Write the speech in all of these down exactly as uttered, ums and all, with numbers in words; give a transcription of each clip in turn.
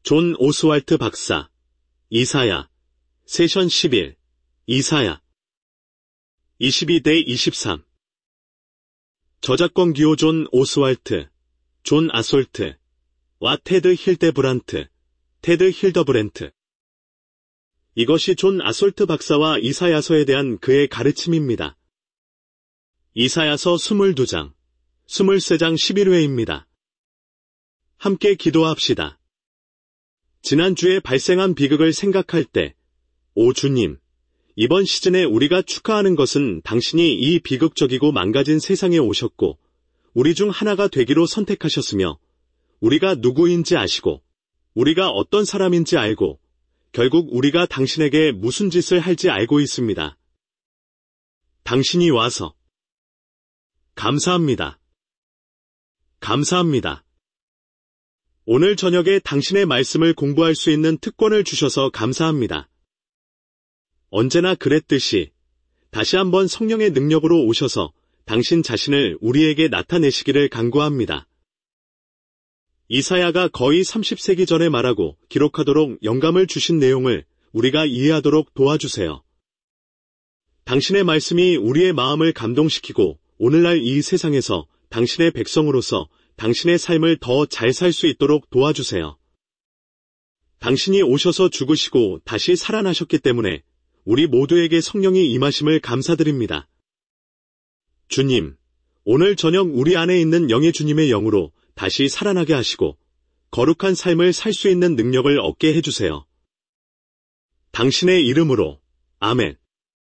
존 오스왈트 박사, 이사야, 세션 십일, 이사야. 이십이 대 이십삼. 저작권 기호 존 오스왈트, 존 아솔트, 와 테드 힐데브란트, 테드 힐더브랜트. 이것이 존 아솔트 박사와 이사야서에 대한 그의 가르침입니다. 이사야서 이십이 장, 이십삼 장 십일 회입니다. 함께 기도합시다. 지난주에 발생한 비극을 생각할 때, 오 주님, 이번 시즌에 우리가 축하하는 것은 당신이 이 비극적이고 망가진 세상에 오셨고, 우리 중 하나가 되기로 선택하셨으며, 우리가 누구인지 아시고, 우리가 어떤 사람인지 알고, 결국 우리가 당신에게 무슨 짓을 할지 알고 있습니다. 당신이 와서 감사합니다. 감사합니다. 오늘 저녁에 당신의 말씀을 공부할 수 있는 특권을 주셔서 감사합니다. 언제나 그랬듯이 다시 한번 성령의 능력으로 오셔서 당신 자신을 우리에게 나타내시기를 간구합니다. 이사야가 거의 삼십 세기 전에 말하고 기록하도록 영감을 주신 내용을 우리가 이해하도록 도와주세요. 당신의 말씀이 우리의 마음을 감동시키고 오늘날 이 세상에서 당신의 백성으로서 당신의 삶을 더 잘 살 수 있도록 도와주세요. 당신이 오셔서 죽으시고 다시 살아나셨기 때문에 우리 모두에게 성령이 임하심을 감사드립니다. 주님, 오늘 저녁 우리 안에 있는 영의 주님의 영으로 다시 살아나게 하시고 거룩한 삶을 살 수 있는 능력을 얻게 해주세요. 당신의 이름으로, 아멘.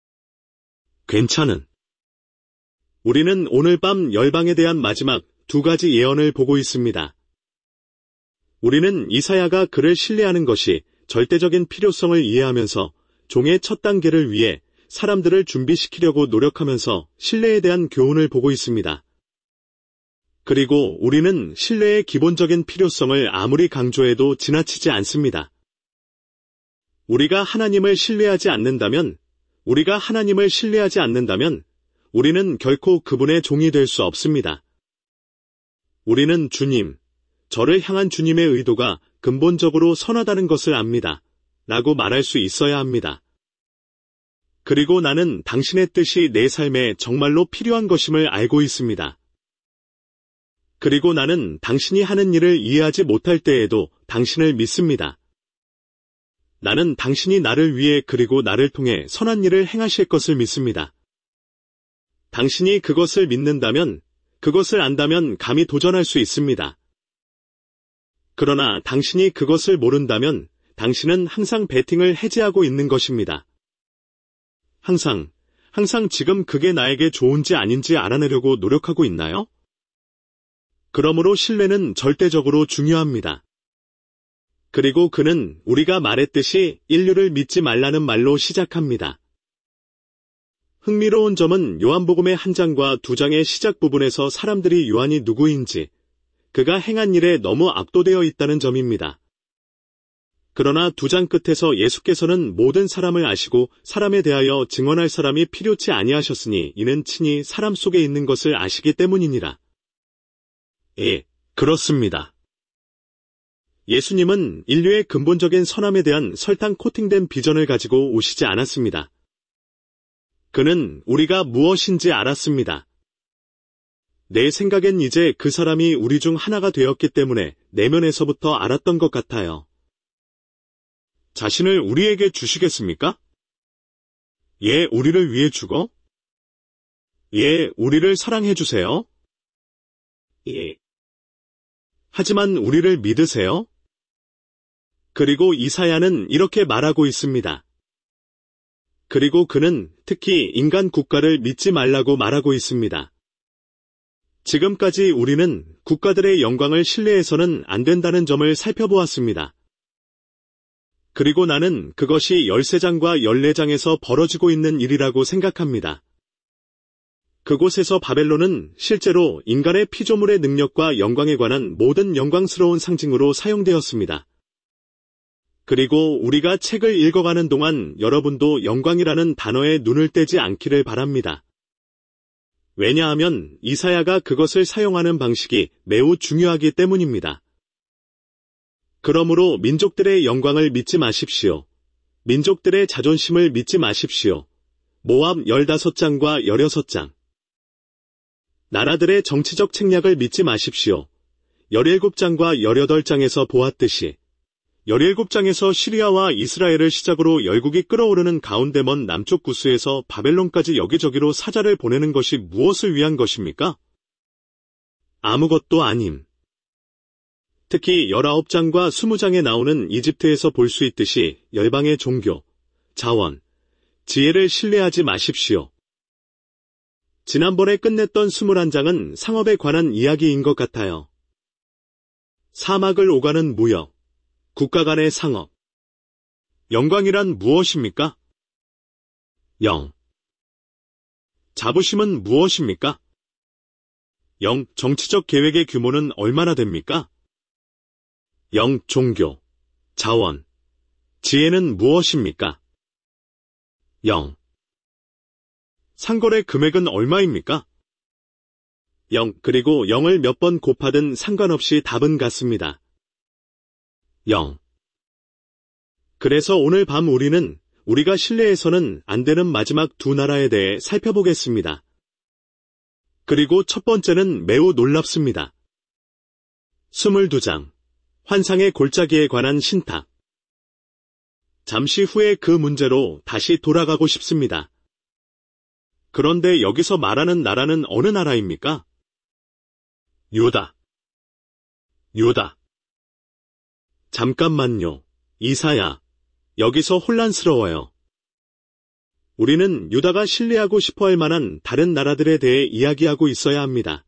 괜찮은. 우리는 오늘 밤 열방에 대한 마지막 두 가지 예언을 보고 있습니다. 우리는 이사야가 그를 신뢰하는 것이 절대적인 필요성을 이해하면서 종의 첫 단계를 위해 사람들을 준비시키려고 노력하면서 신뢰에 대한 교훈을 보고 있습니다. 그리고 우리는 신뢰의 기본적인 필요성을 아무리 강조해도 지나치지 않습니다. 우리가 하나님을 신뢰하지 않는다면, 우리가 하나님을 신뢰하지 않는다면, 우리는 결코 그분의 종이 될 수 없습니다. 우리는 주님, 저를 향한 주님의 의도가 근본적으로 선하다는 것을 압니다. 라고 말할 수 있어야 합니다. 그리고 나는 당신의 뜻이 내 삶에 정말로 필요한 것임을 알고 있습니다. 그리고 나는 당신이 하는 일을 이해하지 못할 때에도 당신을 믿습니다. 나는 당신이 나를 위해 그리고 나를 통해 선한 일을 행하실 것을 믿습니다. 당신이 그것을 믿는다면, 그것을 안다면 감히 도전할 수 있습니다. 그러나 당신이 그것을 모른다면 당신은 항상 배팅을 해지하고 있는 것입니다. 항상, 항상 지금 그게 나에게 좋은지 아닌지 알아내려고 노력하고 있나요? 그러므로 신뢰는 절대적으로 중요합니다. 그리고 그는 우리가 말했듯이 인류를 믿지 말라는 말로 시작합니다. 흥미로운 점은 요한복음의 한 장과 두 장의 시작 부분에서 사람들이 요한이 누구인지, 그가 행한 일에 너무 압도되어 있다는 점입니다. 그러나 두 장 끝에서 예수께서는 모든 사람을 아시고 사람에 대하여 증언할 사람이 필요치 아니하셨으니 이는 친히 사람 속에 있는 것을 아시기 때문이니라. 예, 그렇습니다. 예수님은 인류의 근본적인 선함에 대한 설탕 코팅된 비전을 가지고 오시지 않았습니다. 그는 우리가 무엇인지 알았습니다. 내 생각엔 이제 그 사람이 우리 중 하나가 되었기 때문에 내면에서부터 알았던 것 같아요. 자신을 우리에게 주시겠습니까? 예, 우리를 위해 죽어? 예, 우리를 사랑해 주세요? 예. 하지만 우리를 믿으세요? 그리고 이사야는 이렇게 말하고 있습니다. 그리고 그는 특히 인간 국가를 믿지 말라고 말하고 있습니다. 지금까지 우리는 국가들의 영광을 신뢰해서는 안 된다는 점을 살펴보았습니다. 그리고 나는 그것이 열세 장과 열네 장에서 벌어지고 있는 일이라고 생각합니다. 그곳에서 바벨론은 실제로 인간의 피조물의 능력과 영광에 관한 모든 영광스러운 상징으로 사용되었습니다. 그리고 우리가 책을 읽어가는 동안 여러분도 영광이라는 단어에 눈을 떼지 않기를 바랍니다. 왜냐하면 이사야가 그것을 사용하는 방식이 매우 중요하기 때문입니다. 그러므로 민족들의 영광을 믿지 마십시오. 민족들의 자존심을 믿지 마십시오. 모압 열다섯 장과 열여섯 장. 나라들의 정치적 책략을 믿지 마십시오. 열일곱 장과 열여덟 장에서 보았듯이 열일곱 장에서 시리아와 이스라엘을 시작으로 열국이 끓어오르는 가운데 먼 남쪽 구스에서 바벨론까지 여기저기로 사자를 보내는 것이 무엇을 위한 것입니까? 아무것도 아님. 특히 열아홉 장과 이십 장에 나오는 이집트에서 볼 수 있듯이 열방의 종교, 자원, 지혜를 신뢰하지 마십시오. 지난번에 끝냈던 이십일 장은 상업에 관한 이야기인 것 같아요. 사막을 오가는 무역, 국가 간의 상업. 영광이란 무엇입니까? 영. 자부심은 무엇입니까? 영. 정치적 계획의 규모는 얼마나 됩니까? 영. 종교, 자원, 지혜는 무엇입니까? 영. 상거래 금액은 얼마입니까? 영. 그리고 영을 몇 번 곱하든 상관없이 답은 같습니다. 영. 그래서 오늘 밤 우리는 우리가 신뢰해서는 안 되는 마지막 두 나라에 대해 살펴보겠습니다. 그리고 첫 번째는 매우 놀랍습니다. 이십이 장. 환상의 골짜기에 관한 신탁. 잠시 후에 그 문제로 다시 돌아가고 싶습니다. 그런데 여기서 말하는 나라는 어느 나라입니까? 유다. 유다. 잠깐만요. 이사야. 여기서 혼란스러워요. 우리는 유다가 신뢰하고 싶어 할 만한 다른 나라들에 대해 이야기하고 있어야 합니다.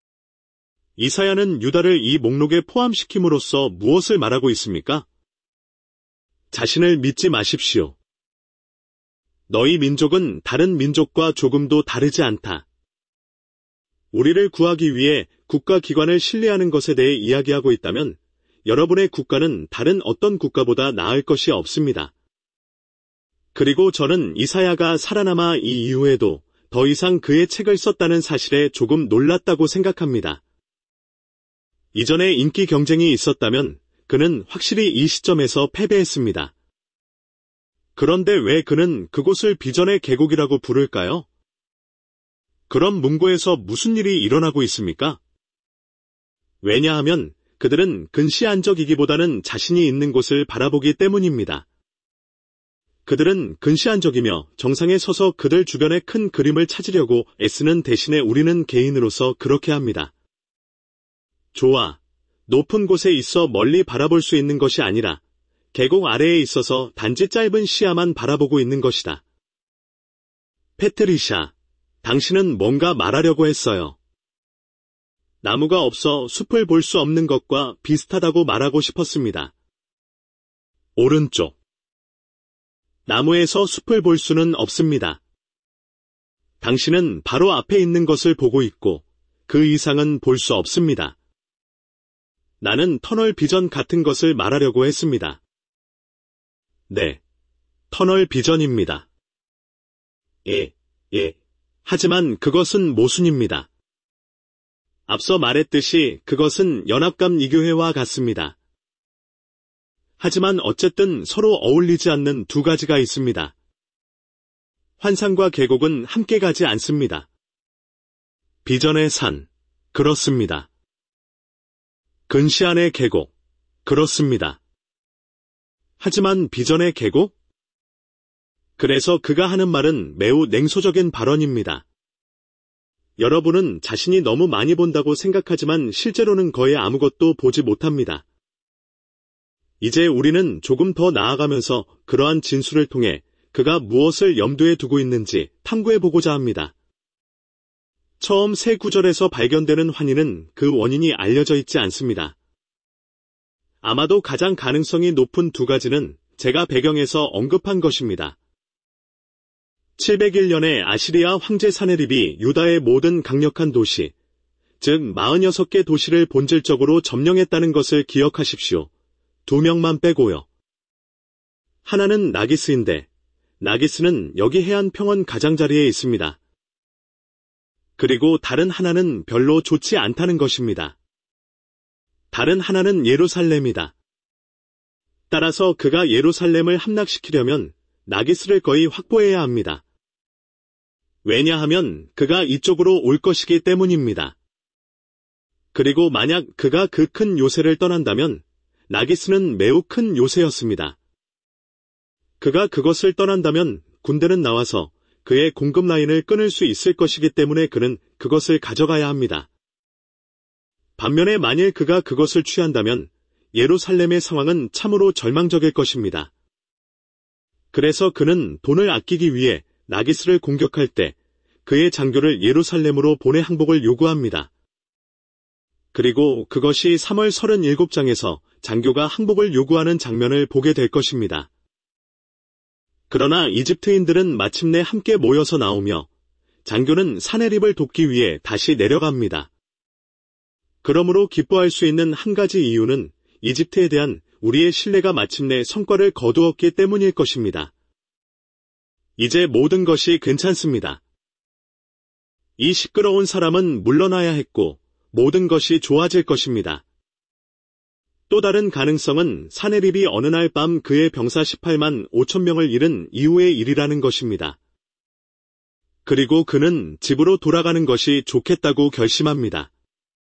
이사야는 유다를 이 목록에 포함시킴으로써 무엇을 말하고 있습니까? 자신을 믿지 마십시오. 너희 민족은 다른 민족과 조금도 다르지 않다. 우리를 구하기 위해 국가기관을 신뢰하는 것에 대해 이야기하고 있다면 여러분의 국가는 다른 어떤 국가보다 나을 것이 없습니다. 그리고 저는 이사야가 살아남아 이 이후에도 더 이상 그의 책을 썼다는 사실에 조금 놀랐다고 생각합니다. 이전에 인기 경쟁이 있었다면 그는 확실히 이 시점에서 패배했습니다. 그런데 왜 그는 그곳을 비전의 계곡이라고 부를까요? 그럼 문고에서 무슨 일이 일어나고 있습니까? 왜냐하면 그들은 근시안적이기보다는 자신이 있는 곳을 바라보기 때문입니다. 그들은 근시안적이며 정상에 서서 그들 주변의 큰 그림을 찾으려고 애쓰는 대신에 우리는 개인으로서 그렇게 합니다. 좋아. 높은 곳에 있어 멀리 바라볼 수 있는 것이 아니라 계곡 아래에 있어서 단지 짧은 시야만 바라보고 있는 것이다. 페트리샤, 당신은 뭔가 말하려고 했어요. 나무가 없어 숲을 볼 수 없는 것과 비슷하다고 말하고 싶었습니다. 오른쪽. 나무에서 숲을 볼 수는 없습니다. 당신은 바로 앞에 있는 것을 보고 있고 그 이상은 볼 수 없습니다. 나는 터널 비전 같은 것을 말하려고 했습니다. 네, 터널 비전입니다. 예, 예. 하지만 그것은 모순입니다. 앞서 말했듯이 그것은 연합감 이교회와 같습니다. 하지만 어쨌든 서로 어울리지 않는 두 가지가 있습니다. 환상과 계곡은 함께 가지 않습니다. 비전의 산, 그렇습니다. 근시안의 계곡, 그렇습니다. 하지만 비전의 계곡? 그래서 그가 하는 말은 매우 냉소적인 발언입니다. 여러분은 자신이 너무 많이 본다고 생각하지만 실제로는 거의 아무것도 보지 못합니다. 이제 우리는 조금 더 나아가면서 그러한 진술을 통해 그가 무엇을 염두에 두고 있는지 탐구해보고자 합니다. 처음 세 구절에서 발견되는 환희는 그 원인이 알려져 있지 않습니다. 아마도 가장 가능성이 높은 두 가지는 제가 배경에서 언급한 것입니다. 칠백일 년에 아시리아 황제 사네립이 유다의 모든 강력한 도시, 즉 사십육 개 도시를 본질적으로 점령했다는 것을 기억하십시오. 두 명만 빼고요. 하나는 나기스인데 나기스는 여기 해안 평원 가장자리에 있습니다. 그리고 다른 하나는 별로 좋지 않다는 것입니다. 다른 하나는 예루살렘이다. 따라서 그가 예루살렘을 함락시키려면 나기스를 거의 확보해야 합니다. 왜냐하면 그가 이쪽으로 올 것이기 때문입니다. 그리고 만약 그가 그 큰 요새를 떠난다면 나기스는 매우 큰 요새였습니다. 그가 그것을 떠난다면 군대는 나와서 그의 공급 라인을 끊을 수 있을 것이기 때문에 그는 그것을 가져가야 합니다. 반면에 만일 그가 그것을 취한다면 예루살렘의 상황은 참으로 절망적일 것입니다. 그래서 그는 돈을 아끼기 위해 나기스를 공격할 때 그의 장교를 예루살렘으로 보내 항복을 요구합니다. 그리고 그것이 삼월 서른일곱 장에서 장교가 항복을 요구하는 장면을 보게 될 것입니다. 그러나 이집트인들은 마침내 함께 모여서 나오며 장교는 사네립을 돕기 위해 다시 내려갑니다. 그러므로 기뻐할 수 있는 한 가지 이유는 이집트에 대한 우리의 신뢰가 마침내 성과를 거두었기 때문일 것입니다. 이제 모든 것이 괜찮습니다. 이 시끄러운 사람은 물러나야 했고 모든 것이 좋아질 것입니다. 또 다른 가능성은 사네립이 어느 날 밤 그의 병사 십팔만 오천 명을 잃은 이후의 일이라는 것입니다. 그리고 그는 집으로 돌아가는 것이 좋겠다고 결심합니다.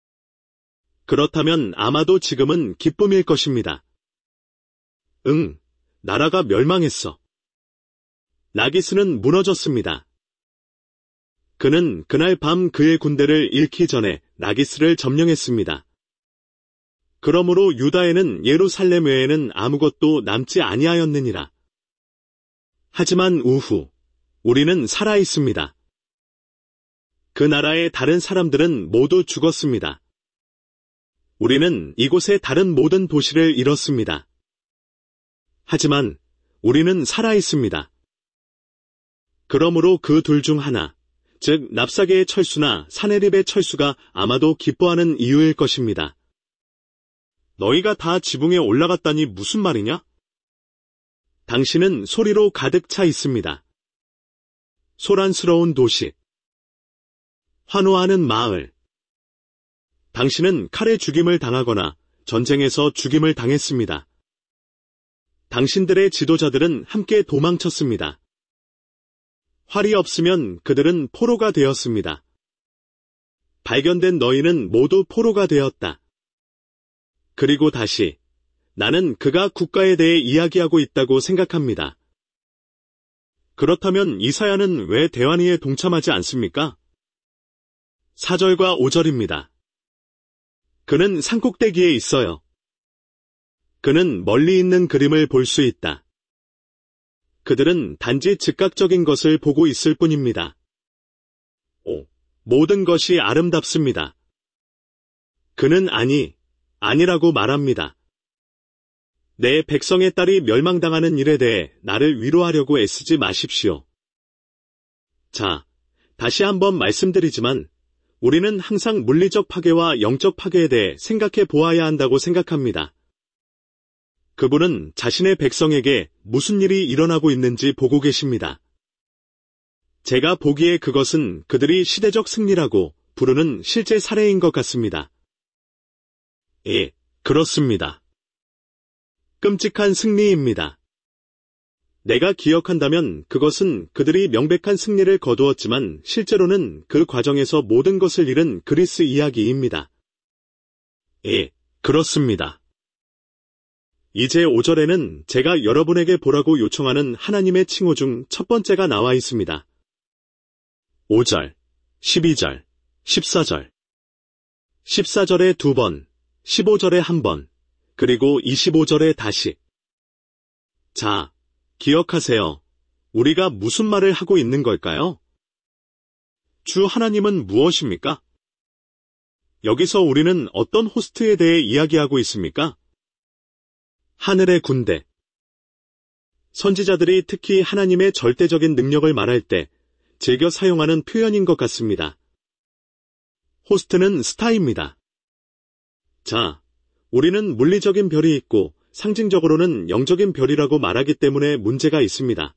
그렇다면 아마도 지금은 기쁨일 것입니다. 응, 나라가 멸망했어. 나기스는 무너졌습니다. 그는 그날 밤 그의 군대를 잃기 전에 나기스를 점령했습니다. 그러므로 유다에는 예루살렘 외에는 아무것도 남지 아니하였느니라. 하지만 우후, 우리는 살아 있습니다. 그 나라의 다른 사람들은 모두 죽었습니다. 우리는 이곳의 다른 모든 도시를 잃었습니다. 하지만 우리는 살아 있습니다. 그러므로 그 둘 중 하나, 즉 랍사게의 철수나 사네립의 철수가 아마도 기뻐하는 이유일 것입니다. 너희가 다 지붕에 올라갔다니 무슨 말이냐? 당신은 소리로 가득 차 있습니다. 소란스러운 도시, 환호하는 마을. 당신은 칼에 죽임을 당하거나 전쟁에서 죽임을 당했습니다. 당신들의 지도자들은 함께 도망쳤습니다. 활이 없으면 그들은 포로가 되었습니다. 발견된 너희는 모두 포로가 되었다. 그리고 다시, 나는 그가 국가에 대해 이야기하고 있다고 생각합니다. 그렇다면 이사야는 왜 대환희에 동참하지 않습니까? 사 절과 오 절입니다. 그는 산꼭대기에 있어요. 그는 멀리 있는 그림을 볼 수 있다. 그들은 단지 즉각적인 것을 보고 있을 뿐입니다. 오, 모든 것이 아름답습니다. 그는 아니, 아니라고 말합니다. 내 백성의 딸이 멸망당하는 일에 대해 나를 위로하려고 애쓰지 마십시오. 자, 다시 한번 말씀드리지만 우리는 항상 물리적 파괴와 영적 파괴에 대해 생각해 보아야 한다고 생각합니다. 그분은 자신의 백성에게 무슨 일이 일어나고 있는지 보고 계십니다. 제가 보기에 그것은 그들이 시대적 승리라고 부르는 실제 사례인 것 같습니다. 예, 그렇습니다. 끔찍한 승리입니다. 내가 기억한다면 그것은 그들이 명백한 승리를 거두었지만 실제로는 그 과정에서 모든 것을 잃은 그리스 이야기입니다. 예, 그렇습니다. 이제 오 절에는 제가 여러분에게 보라고 요청하는 하나님의 칭호 중 첫 번째가 나와 있습니다. 오 절, 십이 절, 십사 절. 십사 절에 두 번, 십오 절에 한 번, 그리고 이십오 절에 다시. 자, 기억하세요. 우리가 무슨 말을 하고 있는 걸까요? 주 하나님은 무엇입니까? 여기서 우리는 어떤 호스트에 대해 이야기하고 있습니까? 하늘의 군대. 선지자들이 특히 하나님의 절대적인 능력을 말할 때 즐겨 사용하는 표현인 것 같습니다. 호스트는 스타입니다. 자, 우리는 물리적인 별이 있고 상징적으로는 영적인 별이라고 말하기 때문에 문제가 있습니다.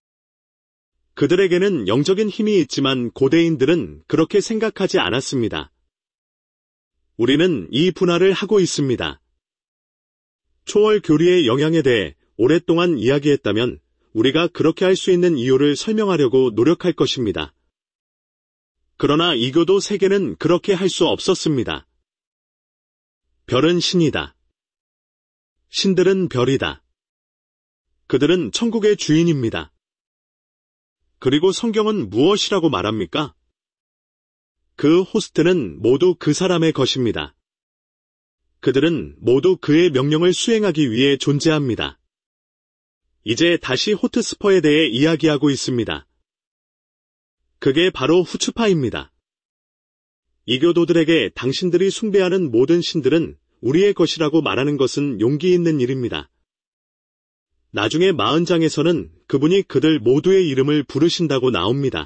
그들에게는 영적인 힘이 있지만 고대인들은 그렇게 생각하지 않았습니다. 우리는 이 분할을 하고 있습니다. 초월 교리의 영향에 대해 오랫동안 이야기했다면 우리가 그렇게 할 수 있는 이유를 설명하려고 노력할 것입니다. 그러나 이교도 세계는 그렇게 할 수 없었습니다. 별은 신이다. 신들은 별이다. 그들은 천국의 주인입니다. 그리고 성경은 무엇이라고 말합니까? 그 호스트는 모두 그 사람의 것입니다. 그들은 모두 그의 명령을 수행하기 위해 존재합니다. 이제 다시 호트스퍼에 대해 이야기하고 있습니다. 그게 바로 후츠파입니다. 이교도들에게 당신들이 숭배하는 모든 신들은 우리의 것이라고 말하는 것은 용기 있는 일입니다. 나중에 사십 장에서는 그분이 그들 모두의 이름을 부르신다고 나옵니다.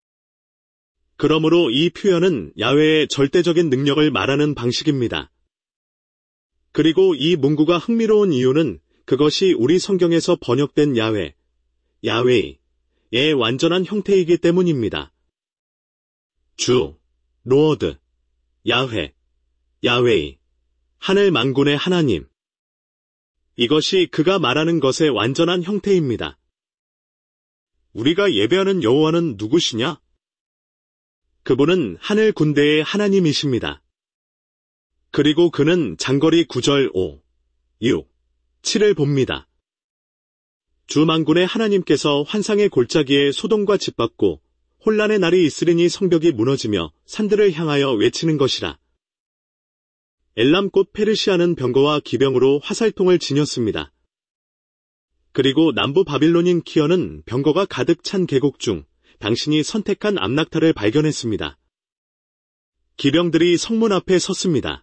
그러므로 이 표현은 야훼의 절대적인 능력을 말하는 방식입니다. 그리고 이 문구가 흥미로운 이유는 그것이 우리 성경에서 번역된 야훼, 야훼의 완전한 형태이기 때문입니다. 주, 로드, 야훼, 야훼의 하늘 만군의 하나님. 이것이 그가 말하는 것의 완전한 형태입니다. 우리가 예배하는 여호와는 누구시냐? 그분은 하늘 군대의 하나님이십니다. 그리고 그는 장거리 구 절 오, 육, 칠을 봅니다. 주만군의 하나님께서 환상의 골짜기에 소돔과 짓밟고 혼란의 날이 있으리니 성벽이 무너지며 산들을 향하여 외치는 것이라. 엘람 곧 페르시아는 병거와 기병으로 화살통을 지녔습니다. 그리고 남부 바빌론인 키어는 병거가 가득 찬 계곡 중 당신이 선택한 암낙타를 발견했습니다. 기병들이 성문 앞에 섰습니다.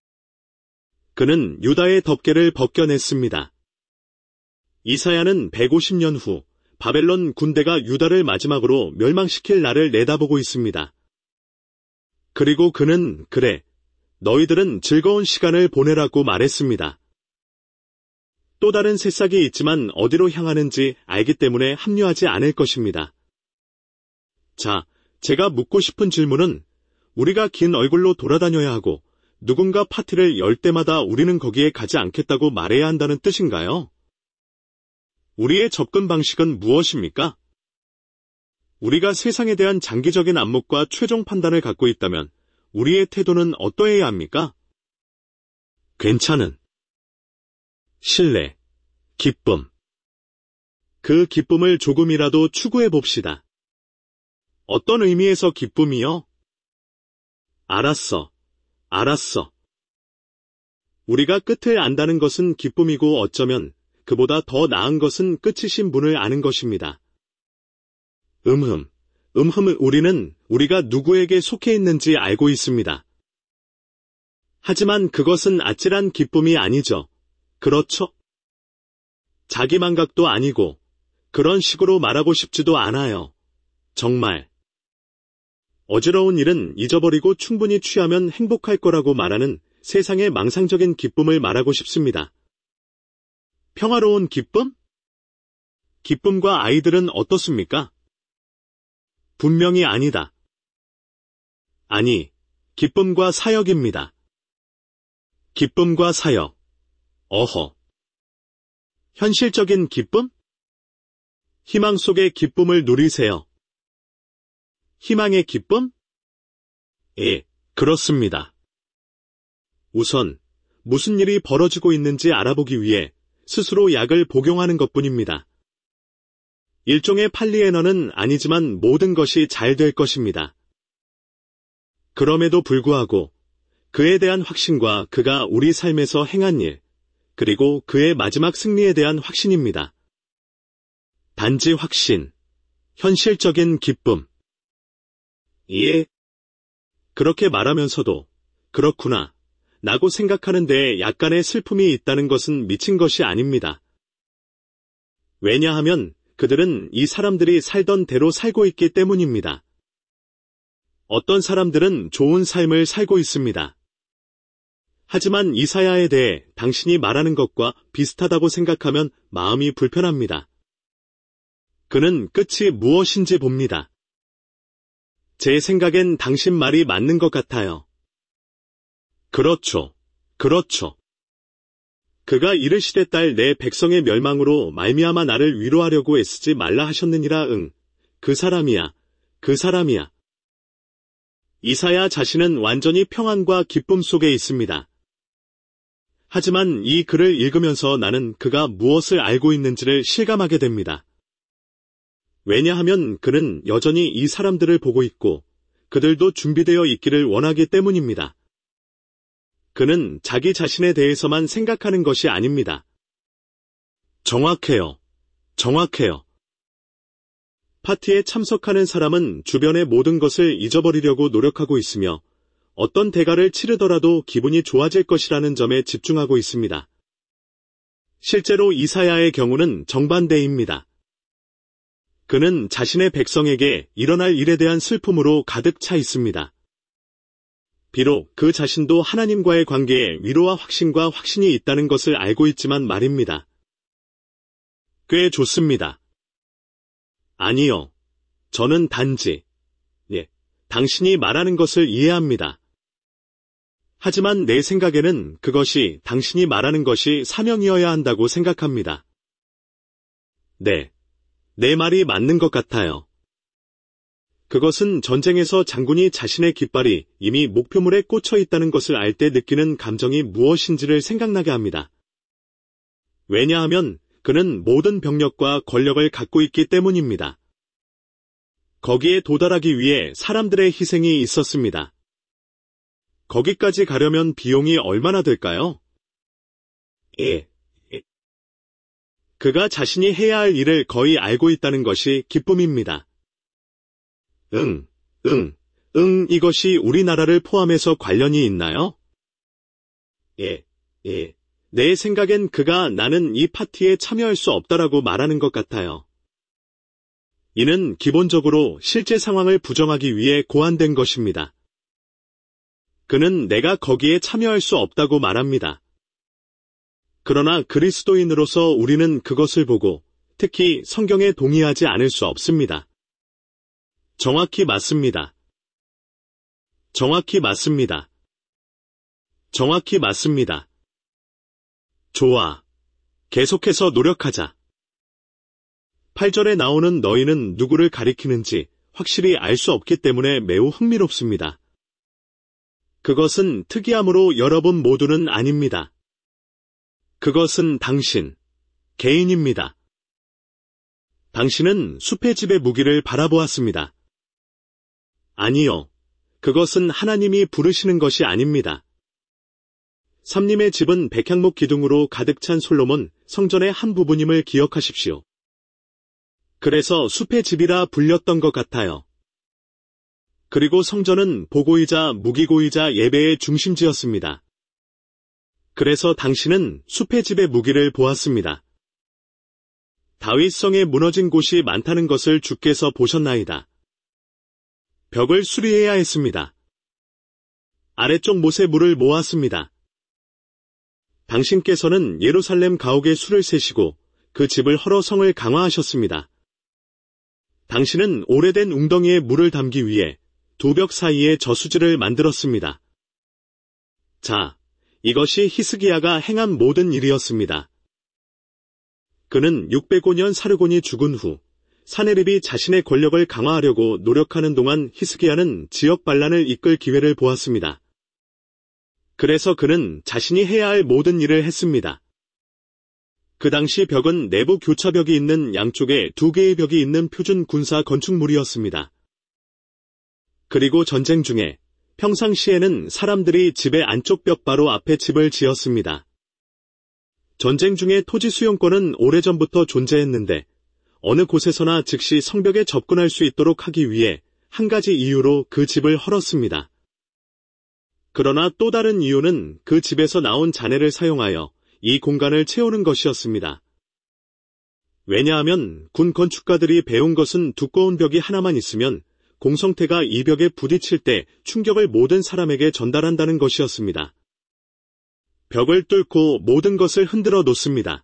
그는 유다의 덮개를 벗겨냈습니다. 이사야는 백오십 년 후 바벨론 군대가 유다를 마지막으로 멸망시킬 날을 내다보고 있습니다. 그리고 그는 그래, 너희들은 즐거운 시간을 보내라고 말했습니다. 또 다른 새싹이 있지만 어디로 향하는지 알기 때문에 합류하지 않을 것입니다. 자, 제가 묻고 싶은 질문은 우리가 긴 얼굴로 돌아다녀야 하고 누군가 파티를 열 때마다 우리는 거기에 가지 않겠다고 말해야 한다는 뜻인가요? 우리의 접근 방식은 무엇입니까? 우리가 세상에 대한 장기적인 안목과 최종 판단을 갖고 있다면 우리의 태도는 어떠해야 합니까? 괜찮은, 신뢰, 기쁨. 그 기쁨을 조금이라도 추구해 봅시다. 어떤 의미에서 기쁨이요? 알았어, 알았어. 우리가 끝을 안다는 것은 기쁨이고 어쩌면 그보다 더 나은 것은 끝이신 분을 아는 것입니다. 음흠, 음흠 우리는 우리가 누구에게 속해 있는지 알고 있습니다. 하지만 그것은 아찔한 기쁨이 아니죠. 그렇죠? 자기만각도 아니고 그런 식으로 말하고 싶지도 않아요. 정말. 어지러운 일은 잊어버리고 충분히 취하면 행복할 거라고 말하는 세상의 망상적인 기쁨을 말하고 싶습니다. 평화로운 기쁨? 기쁨과 아이들은 어떻습니까? 분명히 아니다. 아니, 기쁨과 사역입니다. 기쁨과 사역. 어허. 현실적인 기쁨? 희망 속의 기쁨을 누리세요. 희망의 기쁨? 예, 그렇습니다. 우선 무슨 일이 벌어지고 있는지 알아보기 위해 스스로 약을 복용하는 것뿐입니다. 일종의 팔리에너는 아니지만 모든 것이 잘 될 것입니다. 그럼에도 불구하고 그에 대한 확신과 그가 우리 삶에서 행한 일, 그리고 그의 마지막 승리에 대한 확신입니다. 단지 확신, 현실적인 기쁨. 예. 그렇게 말하면서도 그렇구나, 라고 생각하는 데에 약간의 슬픔이 있다는 것은 미친 것이 아닙니다. 왜냐하면 그들은 이 사람들이 살던 대로 살고 있기 때문입니다. 어떤 사람들은 좋은 삶을 살고 있습니다. 하지만 이사야에 대해 당신이 말하는 것과 비슷하다고 생각하면 마음이 불편합니다. 그는 끝이 무엇인지 봅니다. 제 생각엔 당신 말이 맞는 것 같아요. 그렇죠. 그렇죠. 그가 이르시되 딸 내 백성의 멸망으로 말미암아 나를 위로하려고 애쓰지 말라 하셨느니라. 응, 그 사람이야, 그 사람이야. 이사야 자신은 완전히 평안과 기쁨 속에 있습니다. 하지만 이 글을 읽으면서 나는 그가 무엇을 알고 있는지를 실감하게 됩니다. 왜냐하면 그는 여전히 이 사람들을 보고 있고 그들도 준비되어 있기를 원하기 때문입니다. 그는 자기 자신에 대해서만 생각하는 것이 아닙니다. 정확해요. 정확해요. 파티에 참석하는 사람은 주변의 모든 것을 잊어버리려고 노력하고 있으며 어떤 대가를 치르더라도 기분이 좋아질 것이라는 점에 집중하고 있습니다. 실제로 이사야의 경우는 정반대입니다. 그는 자신의 백성에게 일어날 일에 대한 슬픔으로 가득 차 있습니다. 비록 그 자신도 하나님과의 관계에 위로와 확신과 확신이 있다는 것을 알고 있지만 말입니다. 꽤 좋습니다. 아니요. 저는 단지, 예, 당신이 말하는 것을 이해합니다. 하지만 내 생각에는 그것이 당신이 말하는 것이 사명이어야 한다고 생각합니다. 네, 내 말이 맞는 것 같아요. 그것은 전쟁에서 장군이 자신의 깃발이 이미 목표물에 꽂혀 있다는 것을 알 때 느끼는 감정이 무엇인지를 생각나게 합니다. 왜냐하면 그는 모든 병력과 권력을 갖고 있기 때문입니다. 거기에 도달하기 위해 사람들의 희생이 있었습니다. 거기까지 가려면 비용이 얼마나 들까요? 예. 예. 그가 자신이 해야 할 일을 거의 알고 있다는 것이 기쁨입니다. 응, 응, 응, 이것이 우리나라를 포함해서 관련이 있나요? 예, 예. 내 생각엔 그가 나는 이 파티에 참여할 수 없다라고 말하는 것 같아요. 이는 기본적으로 실제 상황을 부정하기 위해 고안된 것입니다. 그는 내가 거기에 참여할 수 없다고 말합니다. 그러나 그리스도인으로서 우리는 그것을 보고 특히 성경에 동의하지 않을 수 없습니다. 정확히 맞습니다. 정확히 맞습니다. 정확히 맞습니다. 좋아. 계속해서 노력하자. 팔 절에 나오는 너희는 누구를 가리키는지 확실히 알 수 없기 때문에 매우 흥미롭습니다. 그것은 특이함으로 여러분 모두는 아닙니다. 그것은 당신, 개인입니다. 당신은 숲의 집의 무기를 바라보았습니다. 아니요. 그것은 하나님이 부르시는 것이 아닙니다. 삼님의 집은 백향목 기둥으로 가득 찬 솔로몬 성전의 한 부분임을 기억하십시오. 그래서 숲의 집이라 불렸던 것 같아요. 그리고 성전은 보고이자 무기고이자 예배의 중심지였습니다. 그래서 당신은 숲의 집의 무기를 보았습니다. 다윗성에 무너진 곳이 많다는 것을 주께서 보셨나이다. 벽을 수리해야 했습니다. 아래쪽 못에 물을 모았습니다. 당신께서는 예루살렘 가옥에 수를 세시고 그 집을 헐어 성을 강화하셨습니다. 당신은 오래된 웅덩이에 물을 담기 위해 두 벽 사이에 저수지를 만들었습니다. 자, 이것이 히스기야가 행한 모든 일이었습니다. 그는 육백오 년 사르곤이 죽은 후 사네립이 자신의 권력을 강화하려고 노력하는 동안 히스기야는 지역 반란을 이끌 기회를 보았습니다. 그래서 그는 자신이 해야 할 모든 일을 했습니다. 그 당시 벽은 내부 교차벽이 있는 양쪽에 두 개의 벽이 있는 표준 군사 건축물이었습니다. 그리고 전쟁 중에 평상시에는 사람들이 집의 안쪽 벽 바로 앞에 집을 지었습니다. 전쟁 중에 토지 수용권은 오래전부터 존재했는데 어느 곳에서나 즉시 성벽에 접근할 수 있도록 하기 위해 한 가지 이유로 그 집을 헐었습니다. 그러나 또 다른 이유는 그 집에서 나온 잔해를 사용하여 이 공간을 채우는 것이었습니다. 왜냐하면 군 건축가들이 배운 것은 두꺼운 벽이 하나만 있으면 공성태가 이 벽에 부딪힐 때 충격을 모든 사람에게 전달한다는 것이었습니다. 벽을 뚫고 모든 것을 흔들어 놓습니다.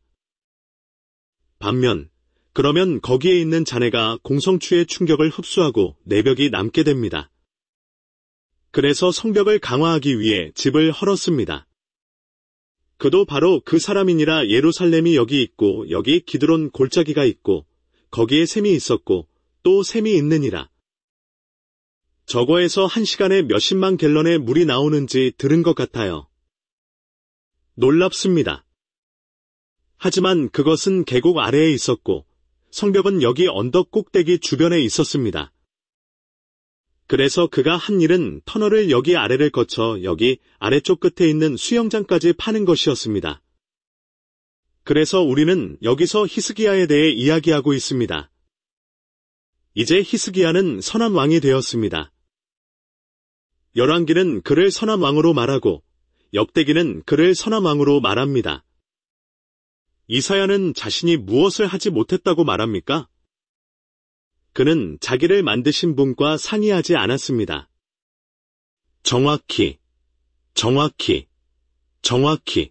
반면 그러면 거기에 있는 잔해가 공성추의 충격을 흡수하고 내벽이 남게 됩니다. 그래서 성벽을 강화하기 위해 집을 헐었습니다. 그도 바로 그 사람이니라. 예루살렘이 여기 있고 여기 기드론 골짜기가 있고 거기에 샘이 있었고 또 샘이 있느니라. 저거에서 한 시간에 몇십만 갤런의 물이 나오는지 들은 것 같아요. 놀랍습니다. 하지만 그것은 계곡 아래에 있었고 성벽은 여기 언덕 꼭대기 주변에 있었습니다. 그래서 그가 한 일은 터널을 여기 아래를 거쳐 여기 아래쪽 끝에 있는 수영장까지 파는 것이었습니다. 그래서 우리는 여기서 히스기야에 대해 이야기하고 있습니다. 이제 히스기야는 선한 왕이 되었습니다. 열왕기는 그를 선한 왕으로 말하고 역대기는 그를 선한 왕으로 말합니다. 이사야는 자신이 무엇을 하지 못했다고 말합니까? 그는 자기를 만드신 분과 상의하지 않았습니다. 정확히, 정확히, 정확히.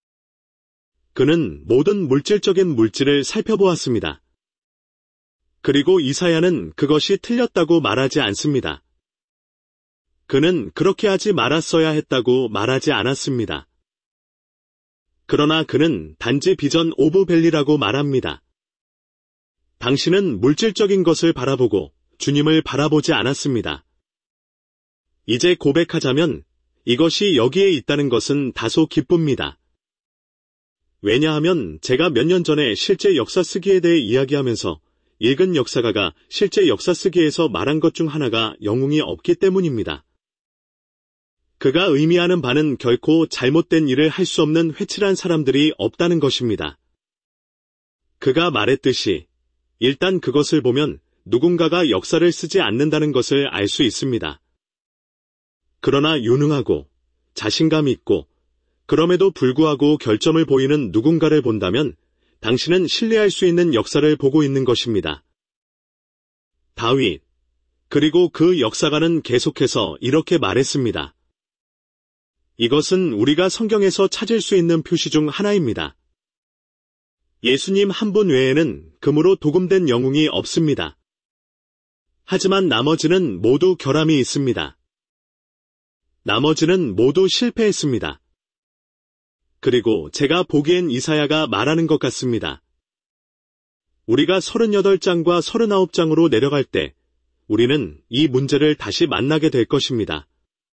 그는 모든 물질적인 물질을 살펴보았습니다. 그리고 이사야는 그것이 틀렸다고 말하지 않습니다. 그는 그렇게 하지 말았어야 했다고 말하지 않았습니다. 그러나 그는 단지 비전 오브 밸리라고 말합니다. 당신은 물질적인 것을 바라보고 주님을 바라보지 않았습니다. 이제 고백하자면 이것이 여기에 있다는 것은 다소 기쁩니다. 왜냐하면 제가 몇 년 전에 실제 역사 쓰기에 대해 이야기하면서 읽은 역사가가 실제 역사 쓰기에서 말한 것 중 하나가 영웅이 없기 때문입니다. 그가 의미하는 바는 결코 잘못된 일을 할 수 없는 회칠한 사람들이 없다는 것입니다. 그가 말했듯이 일단 그것을 보면 누군가가 역사를 쓰지 않는다는 것을 알 수 있습니다. 그러나 유능하고 자신감 있고 그럼에도 불구하고 결점을 보이는 누군가를 본다면 당신은 신뢰할 수 있는 역사를 보고 있는 것입니다. 다윗, 그리고 그 역사가는 계속해서 이렇게 말했습니다. 이것은 우리가 성경에서 찾을 수 있는 표시 중 하나입니다. 예수님 한 분 외에는 금으로 도금된 영웅이 없습니다. 하지만 나머지는 모두 결함이 있습니다. 나머지는 모두 실패했습니다. 그리고 제가 보기엔 이사야가 말하는 것 같습니다. 우리가 서른여덟 장과 서른아홉 장으로 내려갈 때 우리는 이 문제를 다시 만나게 될 것입니다.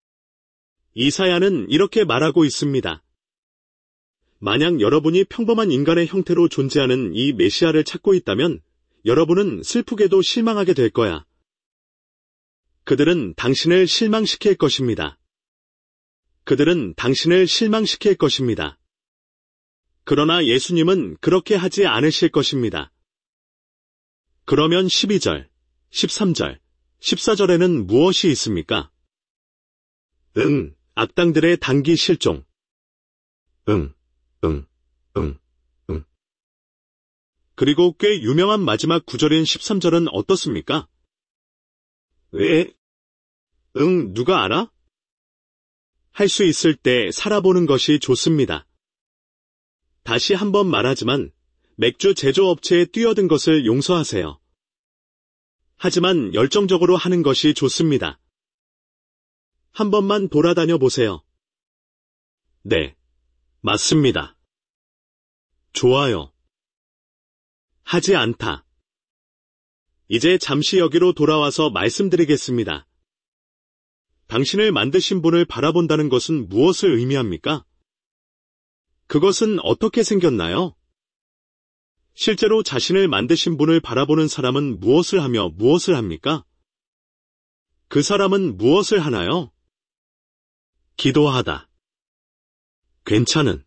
이사야는 이렇게 말하고 있습니다. 만약 여러분이 평범한 인간의 형태로 존재하는 이 메시아를 찾고 있다면 여러분은 슬프게도 실망하게 될 거야. 그들은 당신을 실망시킬 것입니다. 그들은 당신을 실망시킬 것입니다. 그러나 예수님은 그렇게 하지 않으실 것입니다. 그러면 십이 절, 십삼 절, 십사 절에는 무엇이 있습니까? 응, 악당들의 단기 실종. 응, 응, 응, 응. 그리고 꽤 유명한 마지막 구절인 십삼 절은 어떻습니까? 왜? 응, 누가 알아? 할 수 있을 때 살아보는 것이 좋습니다. 다시 한번 말하지만 맥주 제조업체에 뛰어든 것을 용서하세요. 하지만 열정적으로 하는 것이 좋습니다. 한 번만 돌아다녀 보세요. 네, 맞습니다. 좋아요. 하지 않다. 이제 잠시 여기로 돌아와서 말씀드리겠습니다. 당신을 만드신 분을 바라본다는 것은 무엇을 의미합니까? 그것은 어떻게 생겼나요? 실제로 자신을 만드신 분을 바라보는 사람은 무엇을 하며 무엇을 합니까? 그 사람은 무엇을 하나요? 기도하다. 괜찮은.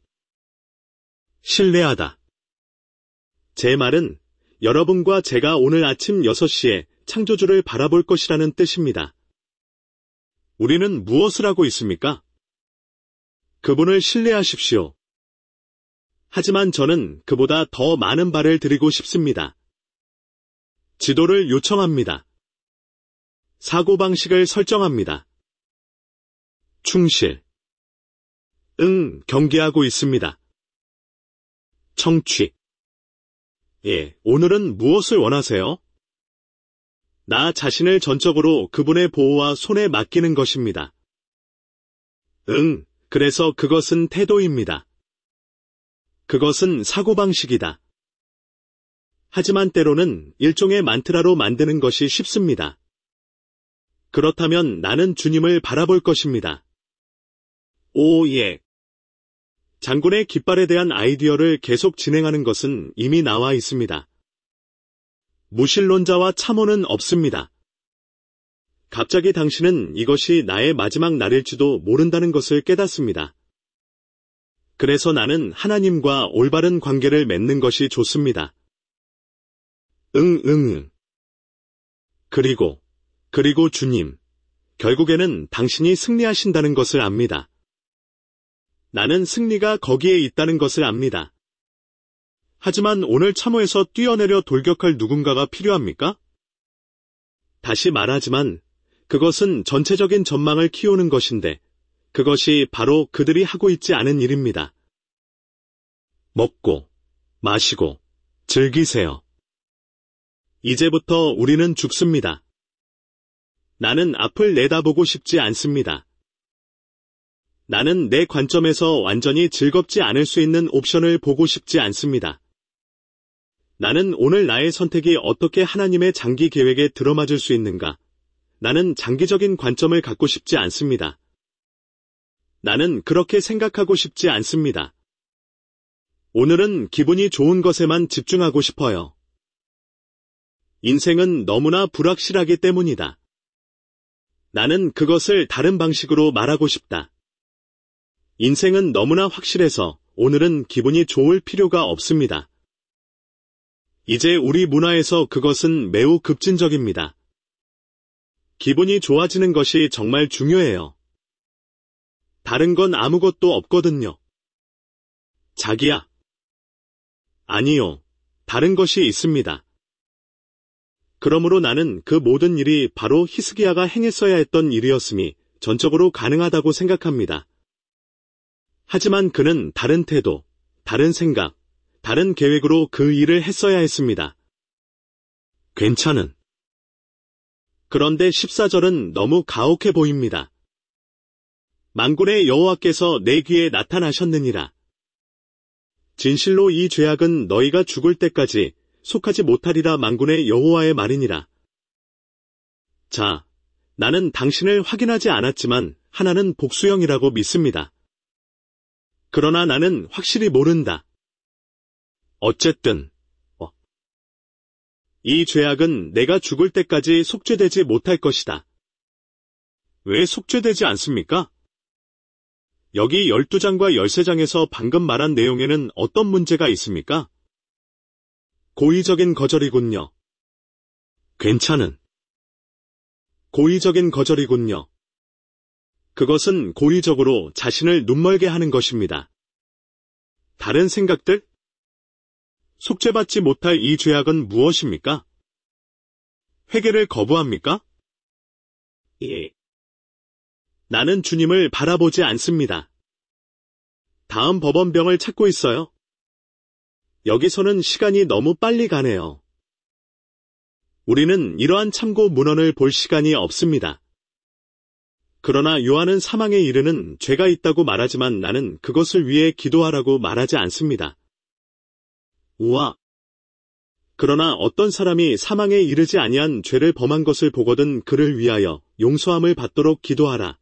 신뢰하다. 제 말은 여러분과 제가 오늘 아침 여섯 시에 창조주를 바라볼 것이라는 뜻입니다. 우리는 무엇을 하고 있습니까? 그분을 신뢰하십시오. 하지만 저는 그보다 더 많은 바를 드리고 싶습니다. 지도를 요청합니다. 사고방식을 설정합니다. 충실. 응, 경계하고 있습니다. 청취. 예, 오늘은 무엇을 원하세요? 나 자신을 전적으로 그분의 보호와 손에 맡기는 것입니다. 응, 그래서 그것은 태도입니다. 그것은 사고방식이다. 하지만 때로는 일종의 만트라로 만드는 것이 쉽습니다. 그렇다면 나는 주님을 바라볼 것입니다. 오, 예. 장군의 깃발에 대한 아이디어를 계속 진행하는 것은 이미 나와 있습니다. 무신론자와 참호는 없습니다. 갑자기 당신은 이것이 나의 마지막 날일지도 모른다는 것을 깨닫습니다. 그래서 나는 하나님과 올바른 관계를 맺는 것이 좋습니다. 응, 응. 그리고, 그리고 주님, 결국에는 당신이 승리하신다는 것을 압니다. 나는 승리가 거기에 있다는 것을 압니다. 하지만 오늘 참호에서 뛰어내려 돌격할 누군가가 필요합니까? 다시 말하지만 그것은 전체적인 전망을 키우는 것인데 그것이 바로 그들이 하고 있지 않은 일입니다. 먹고, 마시고, 즐기세요. 이제부터 우리는 죽습니다. 나는 앞을 내다보고 싶지 않습니다. 나는 내 관점에서 완전히 즐겁지 않을 수 있는 옵션을 보고 싶지 않습니다. 나는 오늘 나의 선택이 어떻게 하나님의 장기 계획에 들어맞을 수 있는가? 나는 장기적인 관점을 갖고 싶지 않습니다. 나는 그렇게 생각하고 싶지 않습니다. 오늘은 기분이 좋은 것에만 집중하고 싶어요. 인생은 너무나 불확실하기 때문이다. 나는 그것을 다른 방식으로 말하고 싶다. 인생은 너무나 확실해서 오늘은 기분이 좋을 필요가 없습니다. 이제 우리 문화에서 그것은 매우 급진적입니다. 기분이 좋아지는 것이 정말 중요해요. 다른 건 아무것도 없거든요. 자기야. 아니요. 다른 것이 있습니다. 그러므로 나는 그 모든 일이 바로 히스기야가 행했어야 했던 일이었음이 전적으로 가능하다고 생각합니다. 하지만 그는 다른 태도, 다른 생각, 다른 계획으로 그 일을 했어야 했습니다. 괜찮은. 그런데 십사 절은 너무 가혹해 보입니다. 만군의 여호와께서 내 귀에 나타나셨느니라. 진실로 이 죄악은 너희가 죽을 때까지 속하지 못하리라 만군의 여호와의 말이니라. 자, 나는 당신을 확인하지 않았지만 하나는 복수형이라고 믿습니다. 그러나 나는 확실히 모른다. 어쨌든, 어. 이 죄악은 내가 죽을 때까지 속죄되지 못할 것이다. 왜 속죄되지 않습니까? 여기 열두 장과 열세 장에서 방금 말한 내용에는 어떤 문제가 있습니까? 고의적인 거절이군요. 괜찮은. 고의적인 거절이군요. 그것은 고의적으로 자신을 눈멀게 하는 것입니다. 다른 생각들? 속죄받지 못할 이 죄악은 무엇입니까? 회개를 거부합니까? 예. 나는 주님을 바라보지 않습니다. 다음 법원병을 찾고 있어요. 여기서는 시간이 너무 빨리 가네요. 우리는 이러한 참고 문헌을 볼 시간이 없습니다. 그러나 요한은 사망에 이르는 죄가 있다고 말하지만 나는 그것을 위해 기도하라고 말하지 않습니다. 우와! 그러나 어떤 사람이 사망에 이르지 아니한 죄를 범한 것을 보거든 그를 위하여 용서함을 받도록 기도하라.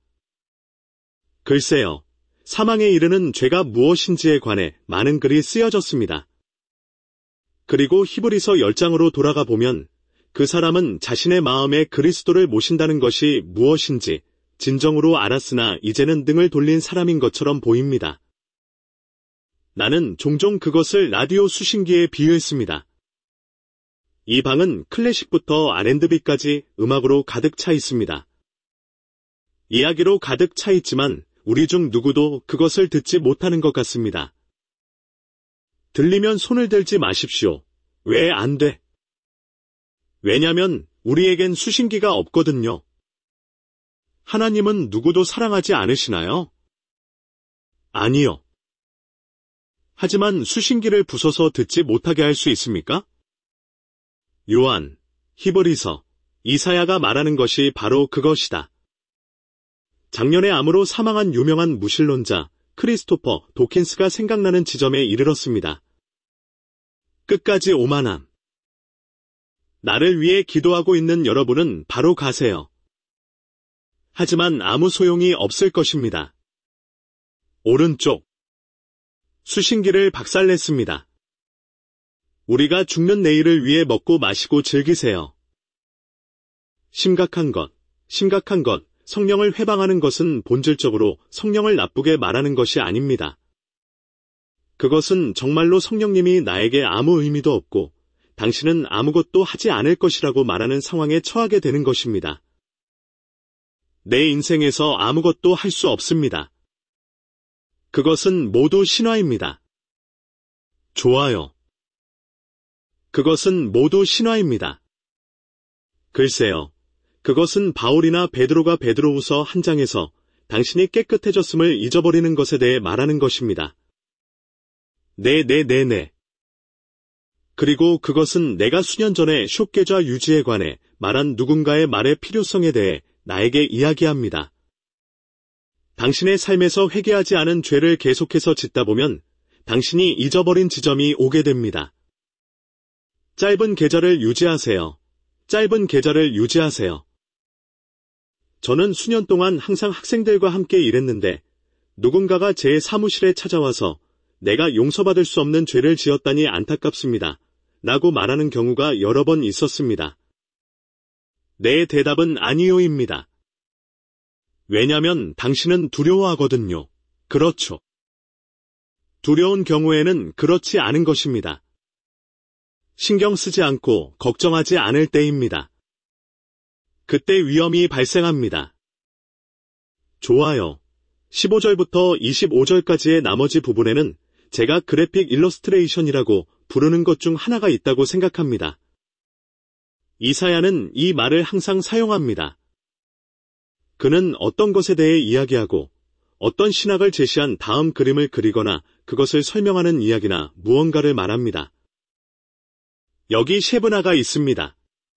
글쎄요, 사망에 이르는 죄가 무엇인지에 관해 많은 글이 쓰여졌습니다. 그리고 히브리서 열 장으로 돌아가 보면 그 사람은 자신의 마음에 그리스도를 모신다는 것이 무엇인지 진정으로 알았으나 이제는 등을 돌린 사람인 것처럼 보입니다. 나는 종종 그것을 라디오 수신기에 비유했습니다. 이 방은 클래식부터 알 앤 비까지 음악으로 가득 차 있습니다. 이야기로 가득 차 있지만 우리 중 누구도 그것을 듣지 못하는 것 같습니다. 들리면 손을 들지 마십시오. 왜 안 돼? 왜냐면 우리에겐 수신기가 없거든요. 하나님은 누구도 사랑하지 않으시나요? 아니요. 하지만 수신기를 부숴서 듣지 못하게 할 수 있습니까? 요한, 히브리서, 이사야가 말하는 것이 바로 그것이다. 작년에 암으로 사망한 유명한 무신론자 크리스토퍼 도킨스가 생각나는 지점에 이르렀습니다. 끝까지 오만함. 나를 위해 기도하고 있는 여러분은 바로 가세요. 하지만 아무 소용이 없을 것입니다. 오른쪽. 수신기를 박살냈습니다. 우리가 죽는 내일을 위해 먹고 마시고 즐기세요. 심각한 것, 심각한 것, 성령을 회방하는 것은 본질적으로 성령을 나쁘게 말하는 것이 아닙니다. 그것은 정말로 성령님이 나에게 아무 의미도 없고 당신은 아무것도 하지 않을 것이라고 말하는 상황에 처하게 되는 것입니다. 내 인생에서 아무것도 할 수 없습니다. 그것은 모두 신화입니다. 좋아요. 그것은 모두 신화입니다. 글쎄요. 그것은 바울이나 베드로가 베드로후서 한 장에서 당신이 깨끗해졌음을 잊어버리는 것에 대해 말하는 것입니다. 네네네네. 그리고 그것은 내가 수년 전에 숍계좌 유지에 관해 말한 누군가의 말의 필요성에 대해 나에게 이야기합니다. 당신의 삶에서 회개하지 않은 죄를 계속해서 짓다 보면 당신이 잊어버린 지점이 오게 됩니다. 짧은 계좌를 유지하세요. 짧은 계좌를 유지하세요. 저는 수년 동안 항상 학생들과 함께 일했는데 누군가가 제 사무실에 찾아와서 내가 용서받을 수 없는 죄를 지었다니 안타깝습니다. 라고 말하는 경우가 여러 번 있었습니다. 내 대답은 아니요입니다. 왜냐면 당신은 두려워하거든요. 그렇죠. 두려운 경우에는 그렇지 않은 것입니다. 신경 쓰지 않고 걱정하지 않을 때입니다. 그때 위험이 발생합니다. 좋아요. 십오 절부터 이십오 절까지의 나머지 부분에는 제가 그래픽 일러스트레이션이라고 부르는 것 중 하나가 있다고 생각합니다. 이사야는 이 말을 항상 사용합니다. 그는 어떤 것에 대해 이야기하고 어떤 신학을 제시한 다음 그림을 그리거나 그것을 설명하는 이야기나 무언가를 말합니다. 여기 셰브나가 있습니다.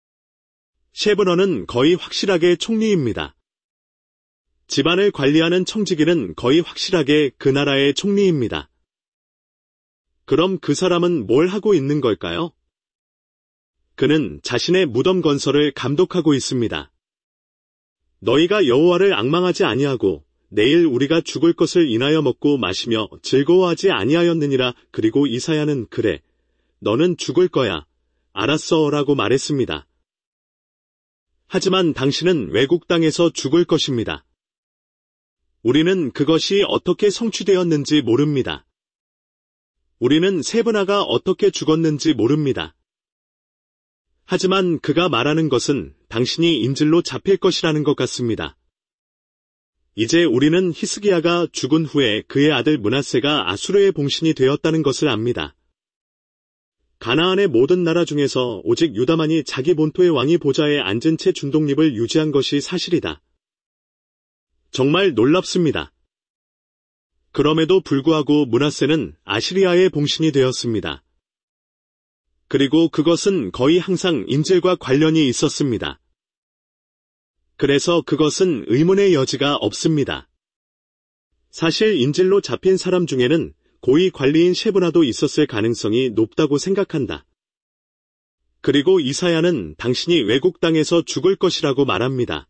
셰브너는 거의 확실하게 총리입니다. 집안을 관리하는 청지기는 거의 확실하게 그 나라의 총리입니다. 그럼 그 사람은 뭘 하고 있는 걸까요? 그는 자신의 무덤 건설을 감독하고 있습니다. 너희가 여호와를 앙망하지 아니하고 내일 우리가 죽을 것을 인하여 먹고 마시며 즐거워하지 아니하였느니라. 그리고 이사야는 그래, 너는 죽을 거야. 알았어 라고 말했습니다. 하지만 당신은 외국 땅에서 죽을 것입니다. 우리는 그것이 어떻게 성취되었는지 모릅니다. 우리는 세브나가 어떻게 죽었는지 모릅니다. 하지만 그가 말하는 것은 당신이 인질로 잡힐 것이라는 것 같습니다. 이제 우리는 히스기야가 죽은 후에 그의 아들 므낫세가 아수르의 봉신이 되었다는 것을 압니다. 가나안의 모든 나라 중에서 오직 유다만이 자기 본토의 왕이 보좌에 앉은 채 중독립을 유지한 것이 사실이다. 정말 놀랍습니다. 그럼에도 불구하고 므낫세는 아시리아의 봉신이 되었습니다. 그리고 그것은 거의 항상 인질과 관련이 있었습니다. 그래서 그것은 의문의 여지가 없습니다. 사실 인질로 잡힌 사람 중에는 고위 관리인 셰브나도 있었을 가능성이 높다고 생각한다. 그리고 이사야는 당신이 외국 땅에서 죽을 것이라고 말합니다.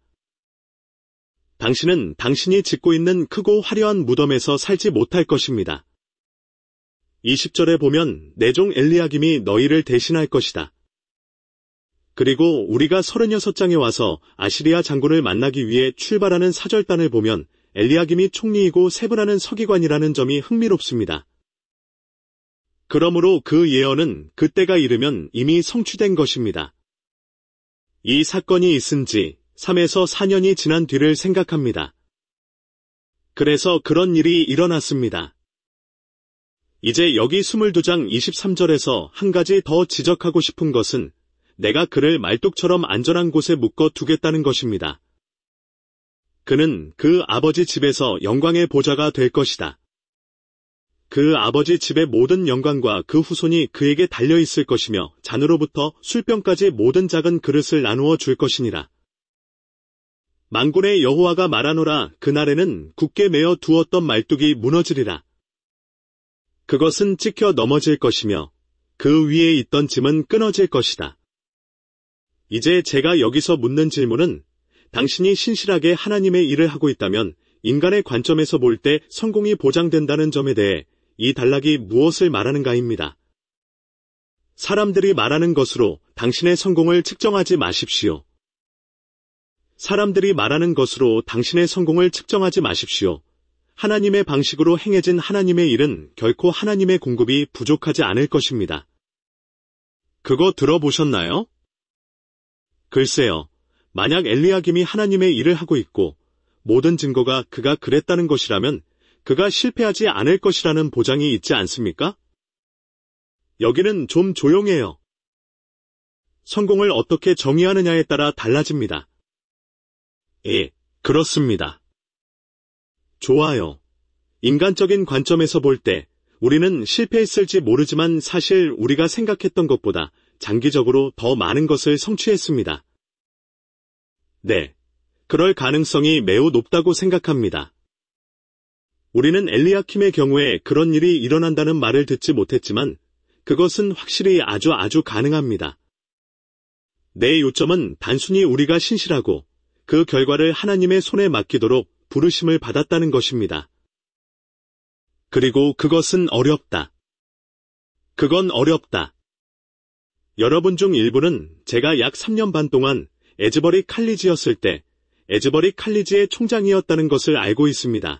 당신은 당신이 짓고 있는 크고 화려한 무덤에서 살지 못할 것입니다. 이십 절에 보면 내 종 엘리야김이 너희를 대신할 것이다. 그리고 우리가 서른여섯 장에 와서 아시리아 장군을 만나기 위해 출발하는 사절단을 보면 엘리야김이 총리이고 세브나는 서기관이라는 점이 흥미롭습니다. 그러므로 그 예언은 그때가 이르면 이미 성취된 것입니다. 이 사건이 있은 지 삼에서 사 년이 지난 뒤를 생각합니다. 그래서 그런 일이 일어났습니다. 이제 여기 이십이 장 이십삼 절에서 한 가지 더 지적하고 싶은 것은 내가 그를 말뚝처럼 안전한 곳에 묶어 두겠다는 것입니다. 그는 그 아버지 집에서 영광의 보좌가 될 것이다. 그 아버지 집의 모든 영광과 그 후손이 그에게 달려있을 것이며 잔으로부터 술병까지 모든 작은 그릇을 나누어 줄 것이니라. 만군의 여호와가 말하노라. 그날에는 굳게 메어 두었던 말뚝이 무너지리라. 그것은 찍혀 넘어질 것이며 그 위에 있던 짐은 끊어질 것이다. 이제 제가 여기서 묻는 질문은 당신이 신실하게 하나님의 일을 하고 있다면 인간의 관점에서 볼 때 성공이 보장된다는 점에 대해 이 단락이 무엇을 말하는가입니다. 사람들이 말하는 것으로 당신의 성공을 측정하지 마십시오. 사람들이 말하는 것으로 당신의 성공을 측정하지 마십시오. 하나님의 방식으로 행해진 하나님의 일은 결코 하나님의 공급이 부족하지 않을 것입니다. 그거 들어보셨나요? 글쎄요, 만약 엘리야김이 하나님의 일을 하고 있고 모든 증거가 그가 그랬다는 것이라면 그가 실패하지 않을 것이라는 보장이 있지 않습니까? 여기는 좀 조용해요. 성공을 어떻게 정의하느냐에 따라 달라집니다. 예, 그렇습니다. 좋아요. 인간적인 관점에서 볼 때 우리는 실패했을지 모르지만 사실 우리가 생각했던 것보다 장기적으로 더 많은 것을 성취했습니다. 네, 그럴 가능성이 매우 높다고 생각합니다. 우리는 엘리야킴의 경우에 그런 일이 일어난다는 말을 듣지 못했지만 그것은 확실히 아주 아주 가능합니다. 내 요점은 단순히 우리가 신실하고 그 결과를 하나님의 손에 맡기도록 부르심을 받았다는 것입니다. 그리고 그것은 어렵다. 그건 어렵다. 여러분 중 일부는 제가 약 삼 년 반 동안 에즈버리 칼리지였을 때 에즈버리 칼리지의 총장이었다는 것을 알고 있습니다.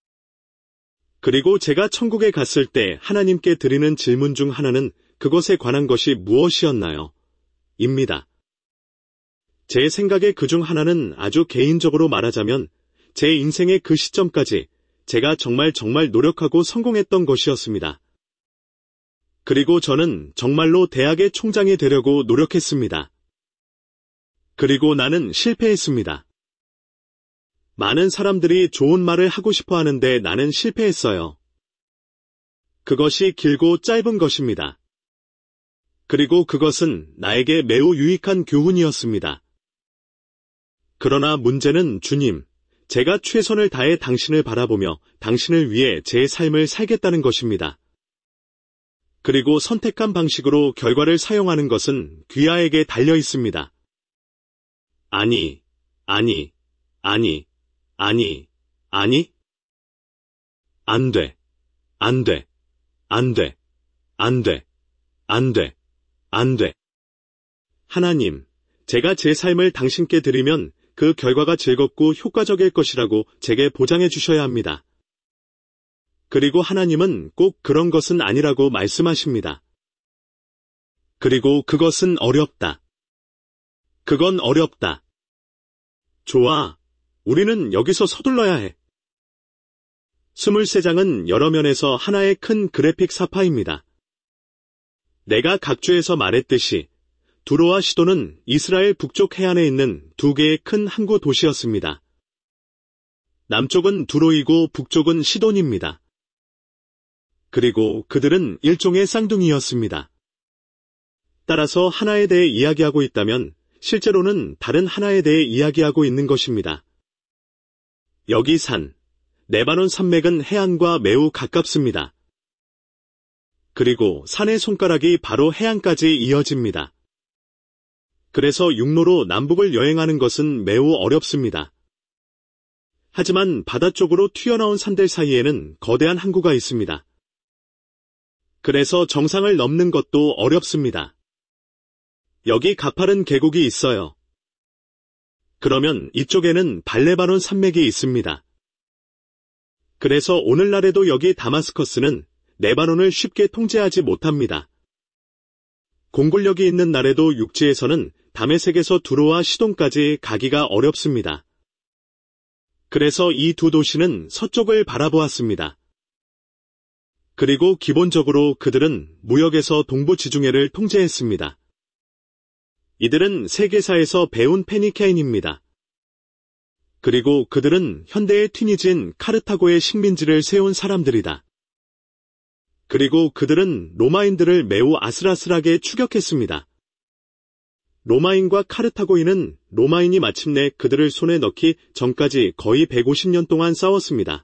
그리고 제가 천국에 갔을 때 하나님께 드리는 질문 중 하나는 그것에 관한 것이 무엇이었나요? 입니다. 제 생각에 그 중 하나는 아주 개인적으로 말하자면 제 인생의 그 시점까지 제가 정말 정말 노력하고 성공했던 것이었습니다. 그리고 저는 정말로 대학의 총장이 되려고 노력했습니다. 그리고 나는 실패했습니다. 많은 사람들이 좋은 말을 하고 싶어 하는데 나는 실패했어요. 그것이 길고 짧은 것입니다. 그리고 그것은 나에게 매우 유익한 교훈이었습니다. 그러나 문제는 주님, 제가 최선을 다해 당신을 바라보며 당신을 위해 제 삶을 살겠다는 것입니다. 그리고 선택한 방식으로 결과를 사용하는 것은 귀하에게 달려 있습니다. 아니, 아니, 아니, 아니, 아니? 안 돼, 안 돼, 안 돼, 안 돼, 안 돼, 안 돼. 하나님, 제가 제 삶을 당신께 드리면 그 결과가 즐겁고 효과적일 것이라고 제게 보장해 주셔야 합니다. 그리고 하나님은 꼭 그런 것은 아니라고 말씀하십니다. 그리고 그것은 어렵다. 그건 어렵다. 좋아. 우리는 여기서 서둘러야 해. 스물세 장은 여러 면에서 하나의 큰 그래픽 사파입니다. 내가 각주에서 말했듯이 두로와 시돈은 이스라엘 북쪽 해안에 있는 두 개의 큰 항구 도시였습니다. 남쪽은 두로이고 북쪽은 시돈입니다. 그리고 그들은 일종의 쌍둥이였습니다. 따라서 하나에 대해 이야기하고 있다면 실제로는 다른 하나에 대해 이야기하고 있는 것입니다. 여기 산, 레바논 산맥은 해안과 매우 가깝습니다. 그리고 산의 손가락이 바로 해안까지 이어집니다. 그래서 육로로 남북을 여행하는 것은 매우 어렵습니다. 하지만 바다 쪽으로 튀어나온 산들 사이에는 거대한 항구가 있습니다. 그래서 정상을 넘는 것도 어렵습니다. 여기 가파른 계곡이 있어요. 그러면 이쪽에는 발레바논 산맥이 있습니다. 그래서 오늘날에도 여기 다마스커스는 레바논을 쉽게 통제하지 못합니다. 공굴력이 있는 날에도 육지에서는 다메섹에서 두로와 시돈까지 가기가 어렵습니다. 그래서 이 두 도시는 서쪽을 바라보았습니다. 그리고 기본적으로 그들은 무역에서 동부 지중해를 통제했습니다. 이들은 세계사에서 배운 페니케인입니다. 그리고 그들은 현대의 튀니지인 카르타고의 식민지를 세운 사람들이다. 그리고 그들은 로마인들을 매우 아슬아슬하게 추격했습니다. 로마인과 카르타고인은 로마인이 마침내 그들을 손에 넣기 전까지 거의 백오십 년 동안 싸웠습니다.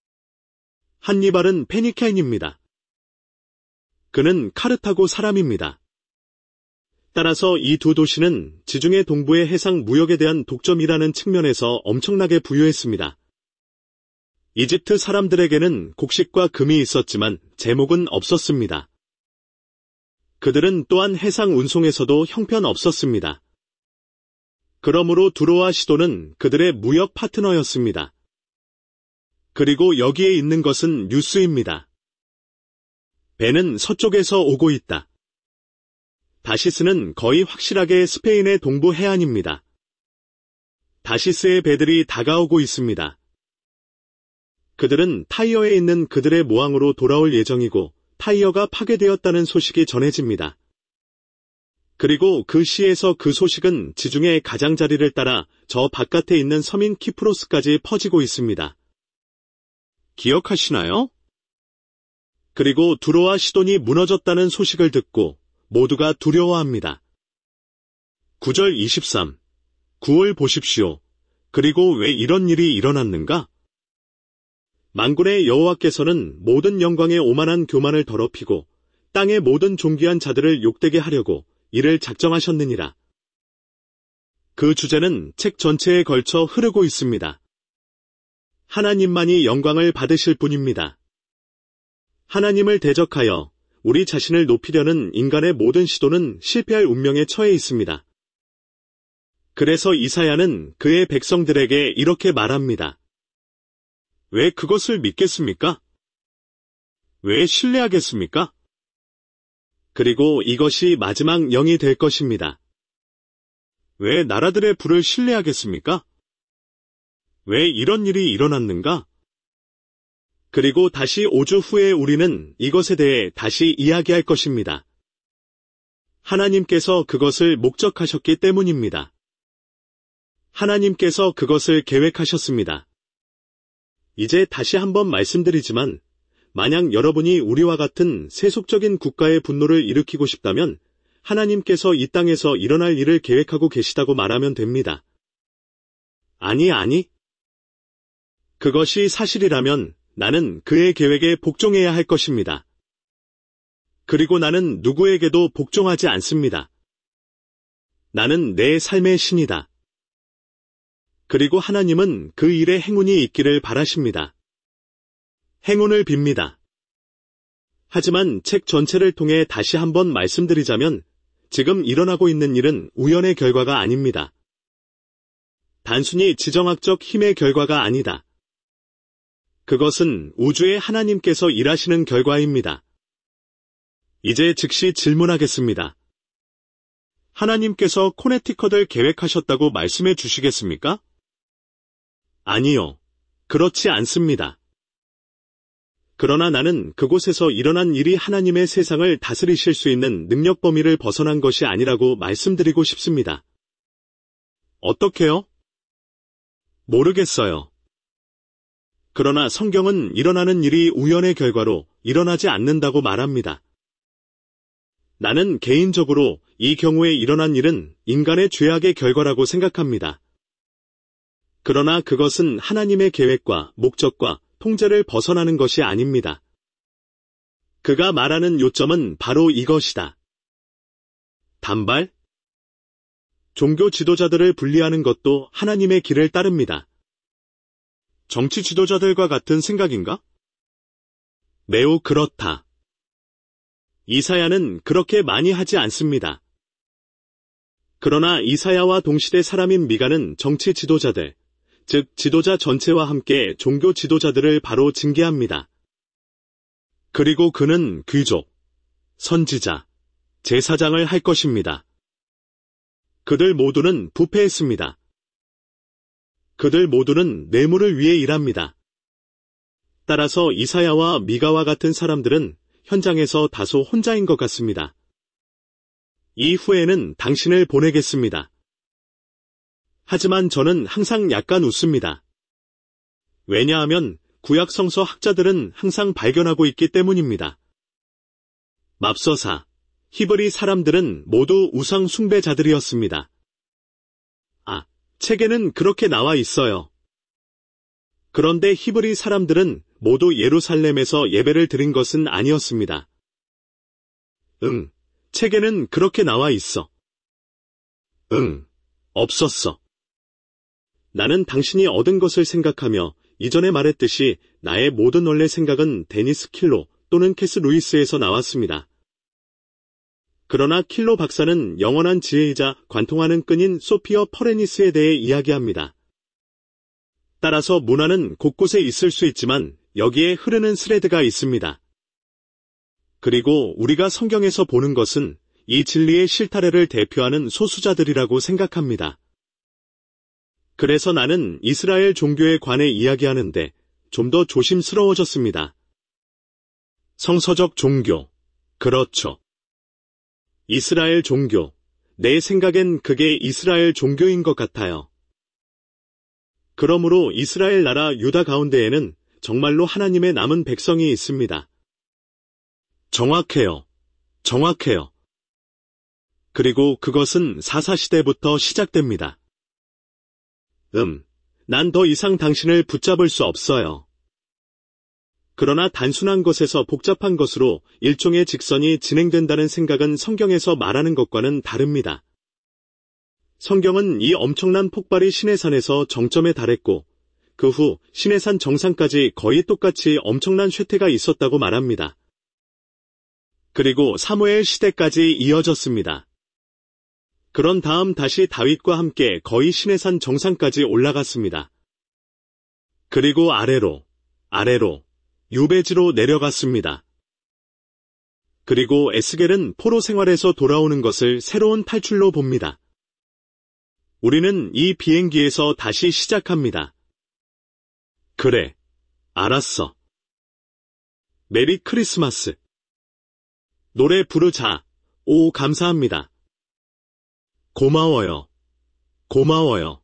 한니발은 페니케인입니다. 그는 카르타고 사람입니다. 따라서 이 두 도시는 지중해 동부의 해상 무역에 대한 독점이라는 측면에서 엄청나게 부유했습니다. 이집트 사람들에게는 곡식과 금이 있었지만 제목은 없었습니다. 그들은 또한 해상 운송에서도 형편없었습니다. 그러므로 두로와 시도는 그들의 무역 파트너였습니다. 그리고 여기에 있는 것은 뉴스입니다. 배는 서쪽에서 오고 있다. 다시스는 거의 확실하게 스페인의 동부 해안입니다. 다시스의 배들이 다가오고 있습니다. 그들은 타이어에 있는 그들의 모항으로 돌아올 예정이고 타이어가 파괴되었다는 소식이 전해집니다. 그리고 그 시에서 그 소식은 지중해 가장자리를 따라 저 바깥에 있는 섬인 키프로스까지 퍼지고 있습니다. 기억하시나요? 그리고 두로와 시돈이 무너졌다는 소식을 듣고 모두가 두려워합니다. 구 절 이십삼. 구월 보십시오. 그리고 왜 이런 일이 일어났는가? 만군의 여호와께서는 모든 영광의 오만한 교만을 더럽히고 땅의 모든 존귀한 자들을 욕되게 하려고 이를 작정하셨느니라. 그 주제는 책 전체에 걸쳐 흐르고 있습니다. 하나님만이 영광을 받으실 분입니다. 하나님을 대적하여 우리 자신을 높이려는 인간의 모든 시도는 실패할 운명에 처해 있습니다. 그래서 이사야는 그의 백성들에게 이렇게 말합니다. 왜 그것을 믿겠습니까? 왜 신뢰하겠습니까? 그리고 이것이 마지막 영이 될 것입니다. 왜 나라들의 부를 신뢰하겠습니까? 왜 이런 일이 일어났는가? 그리고 다시 오 주 후에 우리는 이것에 대해 다시 이야기할 것입니다. 하나님께서 그것을 목적하셨기 때문입니다. 하나님께서 그것을 계획하셨습니다. 이제 다시 한번 말씀드리지만 만약 여러분이 우리와 같은 세속적인 국가의 분노를 일으키고 싶다면 하나님께서 이 땅에서 일어날 일을 계획하고 계시다고 말하면 됩니다. 아니, 아니. 그것이 사실이라면 나는 그의 계획에 복종해야 할 것입니다. 그리고 나는 누구에게도 복종하지 않습니다. 나는 내 삶의 신이다. 그리고 하나님은 그 일에 행운이 있기를 바라십니다. 행운을 빕니다. 하지만 책 전체를 통해 다시 한번 말씀드리자면 지금 일어나고 있는 일은 우연의 결과가 아닙니다. 단순히 지정학적 힘의 결과가 아니다. 그것은 우주의 하나님께서 일하시는 결과입니다. 이제 즉시 질문하겠습니다. 하나님께서 코네티컷을 계획하셨다고 말씀해 주시겠습니까? 아니요. 그렇지 않습니다. 그러나 나는 그곳에서 일어난 일이 하나님의 세상을 다스리실 수 있는 능력 범위를 벗어난 것이 아니라고 말씀드리고 싶습니다. 어떻게요? 모르겠어요. 그러나 성경은 일어나는 일이 우연의 결과로 일어나지 않는다고 말합니다. 나는 개인적으로 이 경우에 일어난 일은 인간의 죄악의 결과라고 생각합니다. 그러나 그것은 하나님의 계획과 목적과 통제를 벗어나는 것이 아닙니다. 그가 말하는 요점은 바로 이것이다. 단발? 종교 지도자들을 분리하는 것도 하나님의 길을 따릅니다. 정치 지도자들과 같은 생각인가? 매우 그렇다. 이사야는 그렇게 많이 하지 않습니다. 그러나 이사야와 동시대 사람인 미가는 정치 지도자들, 즉 지도자 전체와 함께 종교 지도자들을 바로 징계합니다. 그리고 그는 귀족, 선지자, 제사장을 할 것입니다. 그들 모두는 부패했습니다. 그들 모두는 뇌물을 위해 일합니다. 따라서 이사야와 미가와 같은 사람들은 현장에서 다소 혼자인 것 같습니다. 이후에는 당신을 보내겠습니다. 하지만 저는 항상 약간 웃습니다. 왜냐하면 구약 성서 학자들은 항상 발견하고 있기 때문입니다. 맙서사, 히브리 사람들은 모두 우상 숭배자들이었습니다. 아, 책에는 그렇게 나와 있어요. 그런데 히브리 사람들은 모두 예루살렘에서 예배를 드린 것은 아니었습니다. 응, 책에는 그렇게 나와 있어. 응, 없었어. 나는 당신이 얻은 것을 생각하며 이전에 말했듯이 나의 모든 원래 생각은 데니스 킬로 또는 캐스 루이스에서 나왔습니다. 그러나 킬로 박사는 영원한 지혜이자 관통하는 끈인 소피어 퍼레니스에 대해 이야기합니다. 따라서 문화는 곳곳에 있을 수 있지만 여기에 흐르는 스레드가 있습니다. 그리고 우리가 성경에서 보는 것은 이 진리의 실타래를 대표하는 소수자들이라고 생각합니다. 그래서 나는 이스라엘 종교에 관해 이야기하는데 좀 더 조심스러워졌습니다. 성서적 종교, 그렇죠. 이스라엘 종교, 내 생각엔 그게 이스라엘 종교인 것 같아요. 그러므로 이스라엘 나라 유다 가운데에는 정말로 하나님의 남은 백성이 있습니다. 정확해요. 정확해요. 그리고 그것은 사사시대부터 시작됩니다. 음, 난 더 이상 당신을 붙잡을 수 없어요. 그러나 단순한 것에서 복잡한 것으로 일종의 직선이 진행된다는 생각은 성경에서 말하는 것과는 다릅니다. 성경은 이 엄청난 폭발이 시내산에서 정점에 달했고 그 후 시내산 정상까지 거의 똑같이 엄청난 쇠퇴가 있었다고 말합니다. 그리고 사무엘 시대까지 이어졌습니다. 그런 다음 다시 다윗과 함께 거의 시내산 정상까지 올라갔습니다. 그리고 아래로, 아래로, 유배지로 내려갔습니다. 그리고 에스겔은 포로 생활에서 돌아오는 것을 새로운 탈출로 봅니다. 우리는 이 비행기에서 다시 시작합니다. 그래, 알았어. 메리 크리스마스. 노래 부르자. 오, 감사합니다. 고마워요. 고마워요.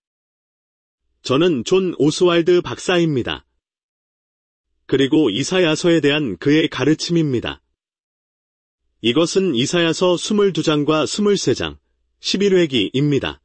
저는 존 오스왈드 박사입니다. 그리고 이사야서에 대한 그의 가르침입니다. 이것은 이사야서 이십이 장과 이십삼 장, 십일 회기입니다.